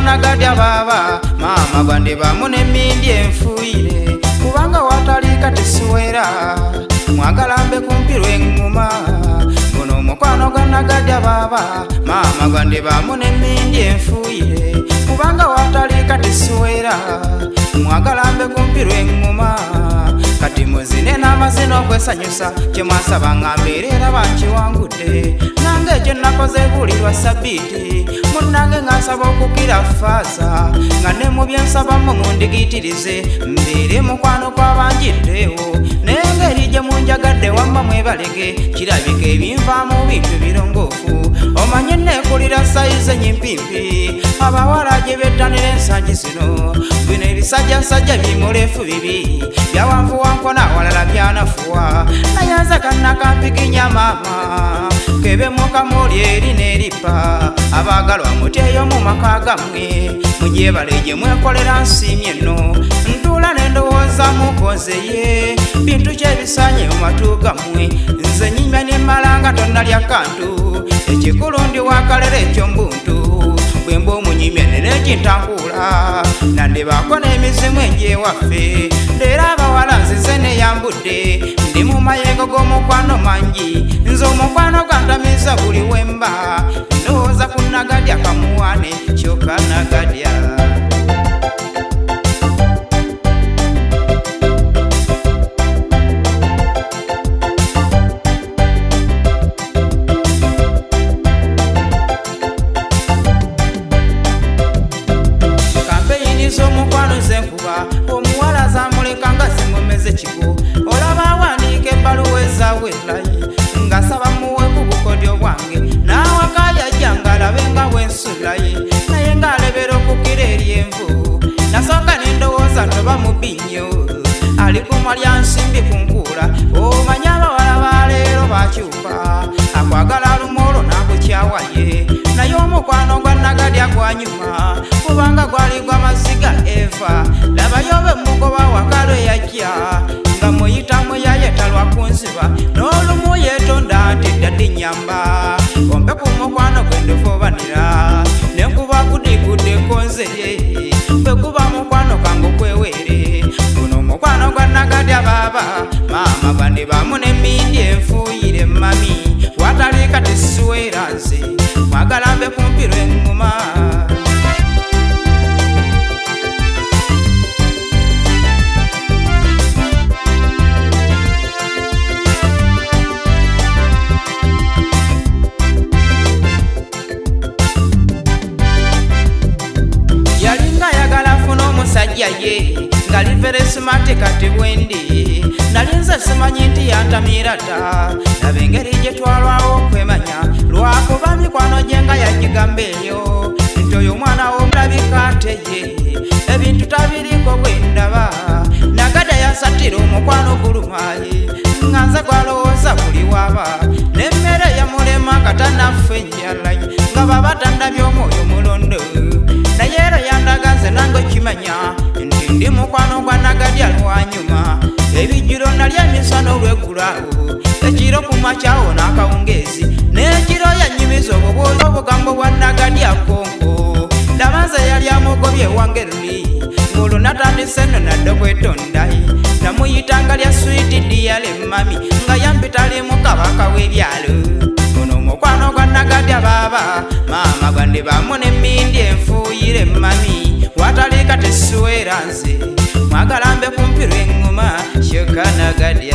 nagadya baba mama gwandi bamu n'emmindi enfuuyire kubanga watalika tesiwera mwagala mbe kumpirwa enguma guno omukwano gwa nagadya baba mama gwandi bamu n'emmindi enfuuyire kubanga watalika tesiwera mwagala mbe kumpirwa enguma kati muzine n'amazina okwesanyusa kye mwasaba nga mbeerera bankiwangudde nange ekyo nakoze buli lwa sabbiiti munnange nga nsaba okukira faasa nga ne mu byensabamu mundigitirize mbeere mukwano kw'abanjiddewo naye ngeri gye munjagadde wamba mwebalege kirabika ebinvaamu bintu birongoofu omanye neekulira sayize nyimpimpi abawala gye bettanira ensangi zino bino ebisajjasajja bimuleefu bibi byawanvuwankona awalala byanafuwa naye nze kannakampignya maama kebe mukamuli eri n'eripa abaagalwa muteeyo mu maka gammwe mugyebale gye mwekolera nsiimye nno ntuula ne ndowooza mukozeye bintu kyebisanye mu matu gammwe nze nnyimya ne mmala nga tonnalya kantu ekikulu ndi wakalera ekyombuntu bwe mba omunyimya nenekintankuula nandebaako n'emizimu egyewaffe ndeera abawala nzize neyambudde ndi mu mayengo g'omukwano mangi nze omukwano gwantamiza buli wemba ndowooza ku nagadya kamuwane kyokka nagadya omukwano zenkuba omuwala zamuleka nga zingomeze kigo olaba awandiika ebbaluwa ezawelayi ngasaba muwe ku bukodyo bwange n'awaka yajja ng'alabe nga bwensulayi naye ng'alebera okukira eryenvu nasooka n'endowooza toba mubbi nnyo ali kumwa lya nsimbi ku nkuula omanye abawala baleero bakyuka akwagala lumolo n'akukyawaye naye omukwano gwa nagadya gwanyuma kubanga gwali gwa maziga eva labayobe mugoba wakalo yajja nga muyitamu yayetalwa kunziba n'olumu yeetonda nti ddaddi nyamba ompe ku mukwano gwe ndefobanira nenkuba kudigudde konzeye bwe kuba mukwano kange okwewere guno omukwano gwa nagadya baba maama gwandi bamu n'emmindi enfuuyire mami watalika tesiwera nze mwagala mbe kumpirwa enguma musajja ye nga livere simati kati bwendi nalinze simanyi nti yantamira dda laba engeri gye twalwawo okwemanya lwakuba mikwano gye nga yagigamba eyo nti oyo omwana w'omulabika ateye ebintu tabiriko bwe ndaba nagadya yasatira omukwano gulumayi nga nze gwalowooza buli waba n'emmere yamulema katanaffe enjalayi nga baba tandabye omwoyo mulondo naye era yandaga nze nange kimanya nti ndi mukwano gwa nagadya lwanyuma ebijjiro nali emisana olw'eggulaawo ekiro ku makyawo n'akawungeezi n'ekiro yanyumiza obuboozi obugambo bwa nagadya konko laba nze yali amugobye wange luli ng'olwo natandise nno nadde bwetondayi namuyitanga lya switi diyale mami nga yampitali mu kabaka w'ebyalo guno omukwano gwa nagadya baba maama gwandi bamu n'emmindi enfuuyire mami watalika tesiwera nze mwagala mbe kumpirwa enguma kyokka nagadya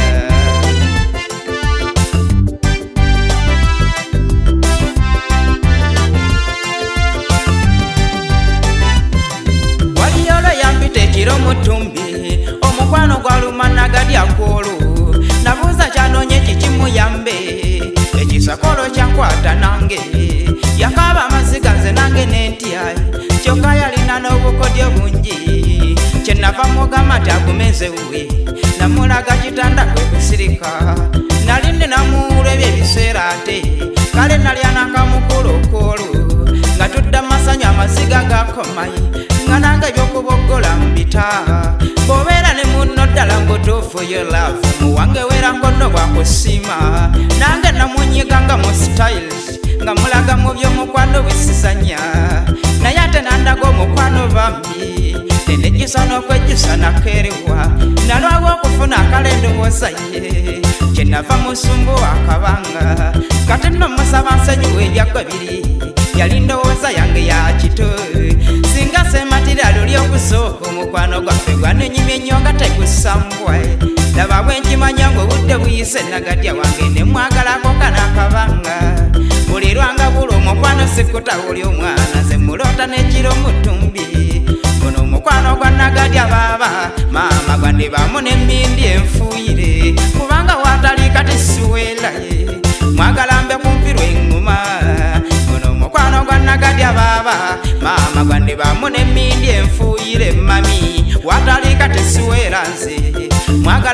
waliyolo yampita ekiro mutumbi omukwano gwaluma nagadya kwolwo nabuuza kyanonye kikimuyambe ekisakolo kyankwata nange yakaaba amaziga nze nange n'entyayi kyokka yalina n'obukodyo bungi kyenava mugamba nti agumeze we namulaga kitanda kwe kusirika nali ndinamuwula ebyo ebiseera ate kale nalya nakamukolokolo nga tudda masanyu amaziga gakomayi nga nange ebyokuboggola mbita bw'obeera ne munno ddala ngotuufu yo laavu muwange weera nkonno bwakusiima nange namunyiganga mu styles nga mulaga mu by'omukwano bwesisanya naye ate nandaga omukwano bambi nenejjusa n'okwejjusa nakerewa nalwawo okufuna akalendowooza ye kyenava musumbu wakabanga kati nno musaba nsonyiwa ebyagwa biri yali ndowooza yange ya kito singa sematira luli okusooka omukwano gwaffe gwanenyimya ennyo nga tegusambwa laba bwenkimanya ng'obudde buyise nagatya wange ne mwagalako kanakabanga buli lwanga buli omukwano sikutawuli omwana ze mulota n'ekiro mutumbi guno omukwano gwa nagatya baaba maama gwandibamu n'emmindi enfuuyire kubanga watali kati siweeraye mwagalambe kumpirwa enguma guno omukwano gwa nagatya baaba maama gwandibamu n'emmindi enfuuyire mami watali kati siweera nze mwagala